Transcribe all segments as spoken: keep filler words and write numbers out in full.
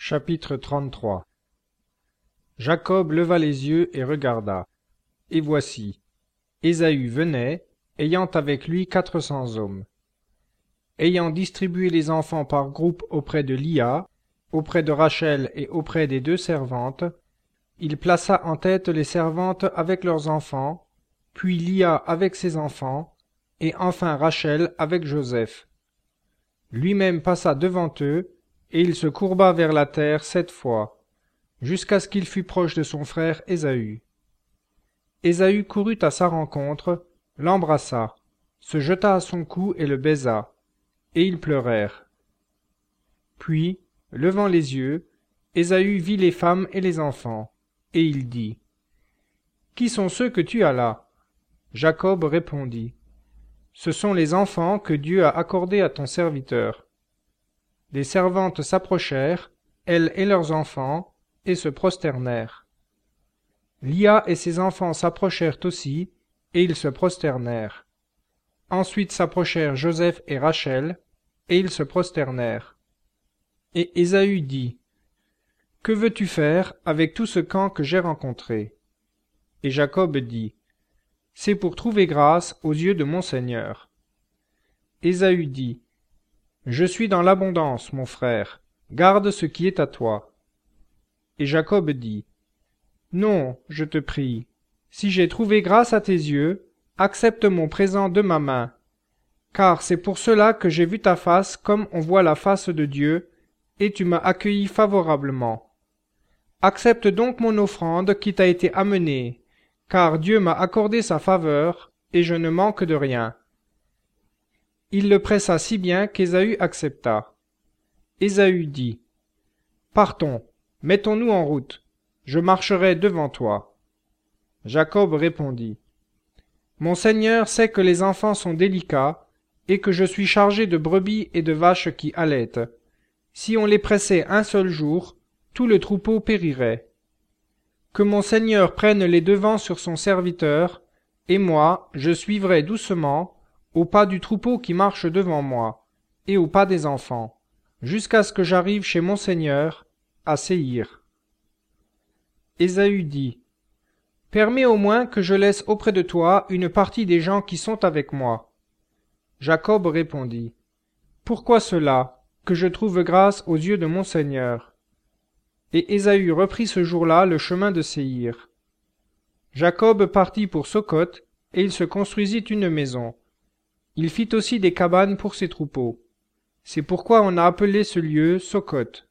Chapitre trente-trois. Jacob leva les yeux et regarda. Et voici, Ésaü venait, ayant avec lui quatre cents hommes. Ayant distribué les enfants par groupe auprès de Lia, auprès de Rachel et auprès des deux servantes, il plaça en tête les servantes avec leurs enfants, puis Lia avec ses enfants, et enfin Rachel avec Joseph. Lui-même passa devant eux, et il se courba vers la terre sept fois, jusqu'à ce qu'il fût proche de son frère Ésaü. Ésaü courut à sa rencontre, l'embrassa, se jeta à son cou et le baisa, et ils pleurèrent. Puis, levant les yeux, Ésaü vit les femmes et les enfants, et il dit : « Qui sont ceux que tu as là ? » Jacob répondit : « Ce sont les enfants que Dieu a accordés à ton serviteur. » Les servantes s'approchèrent, elles et leurs enfants, et se prosternèrent. Lia et ses enfants s'approchèrent aussi, et ils se prosternèrent. Ensuite s'approchèrent Joseph et Rachel, et ils se prosternèrent. Et Ésaü dit : « Que veux-tu faire avec tout ce camp que j'ai rencontré ? » Et Jacob dit : « C'est pour trouver grâce aux yeux de mon Seigneur. » Ésaü dit : « Je suis dans l'abondance, mon frère, garde ce qui est à toi. » Et Jacob dit : « Non, je te prie, si j'ai trouvé grâce à tes yeux, accepte mon présent de ma main, car c'est pour cela que j'ai vu ta face comme on voit la face de Dieu, et tu m'as accueilli favorablement. Accepte donc mon offrande qui t'a été amenée, car Dieu m'a accordé sa faveur, et je ne manque de rien. » Il le pressa si bien qu'Ésaü accepta. Ésaü dit : « Partons, mettons-nous en route, je marcherai devant toi. » Jacob répondit : « Mon Seigneur sait que les enfants sont délicats, et que je suis chargé de brebis et de vaches qui allaitent. Si on les pressait un seul jour, tout le troupeau périrait. Que mon Seigneur prenne les devants sur son serviteur, et moi, je suivrai doucement, au pas du troupeau qui marche devant moi, et au pas des enfants, jusqu'à ce que j'arrive chez mon Seigneur, à Séhir. » Ésaü dit : « Permets au moins que je laisse auprès de toi une partie des gens qui sont avec moi. » Jacob répondit : « Pourquoi cela, que je trouve grâce aux yeux de mon Seigneur ? » Et Ésaü reprit ce jour-là le chemin de Séhir. Jacob partit pour Socoth, et il se construisit une maison. Il fit aussi des cabanes pour ses troupeaux. C'est pourquoi on a appelé ce lieu Socoth.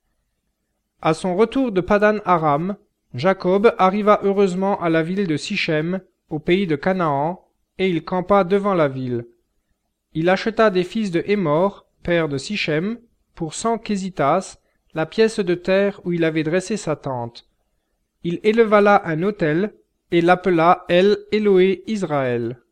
À son retour de Padan Aram, Jacob arriva heureusement à la ville de Sichem, au pays de Canaan, et il campa devant la ville. Il acheta des fils de Hémor, père de Sichem, pour cent késitas, la pièce de terre où il avait dressé sa tente. Il éleva là un autel, et l'appela El Éloé Israël.